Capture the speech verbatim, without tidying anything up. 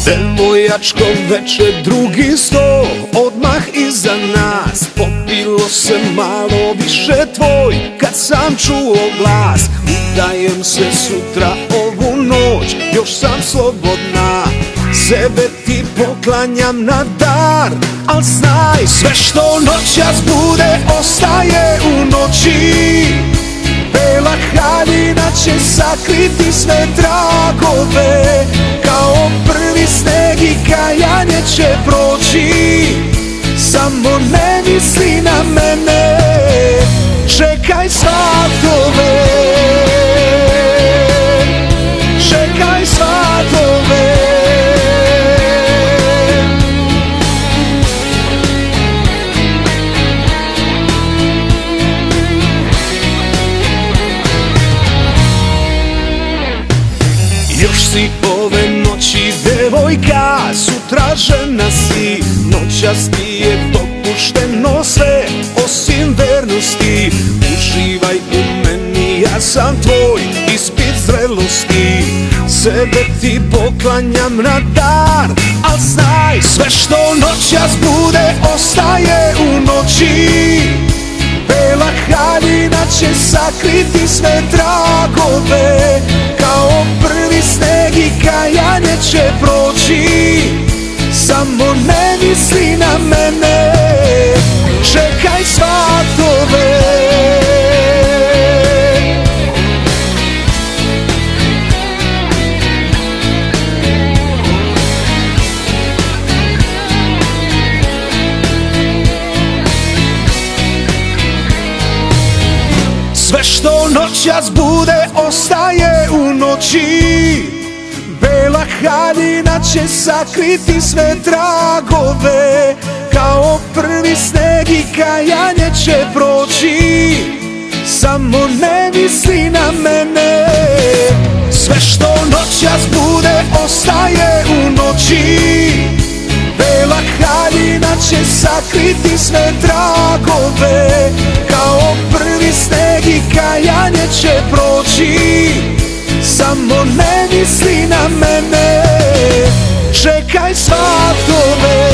Devojačko veče, drugi sto, odmah iza nas. Popilo se malo više tvoj, kad sam čuo glas. Udajem se sutra ovu noć, još sam slobodna. Sebe ti poklanjam na dar, al znaj, sve što noćas bude ostaje u noći. Bela haljina će sakriti sve tragove, kao prvi sneg i kajanje će proći. Samo ne misli na mene, čekaj svatove, čekaj svatove. Još si ove noći devojka, sutra žena si. Noćas ti je dopušteno sve, osim vernosti. Uživaj u meni, ja sam tvoj, ispit zrelosti. Sebe ti poklanjam na dar, al znaj, sve što noćas bude ostaje u noći. Bela haljina će sakriti sve tragove, kao prvi sneg i kajanje će proći. Samo ne misli na mene, čekaj svatove. Sve što noćas bude ostaje u noći. Bela haljina će sakriti sve tragove, kao prvi sneg i kajanje će proći. Samo ne misli na mene, sve što noćas bude ostaje u noći. Bela haljina će sakriti sve tragove, kao prvi sneg i kajanje će proći. Samo ne misli na mene, čekaj svatove.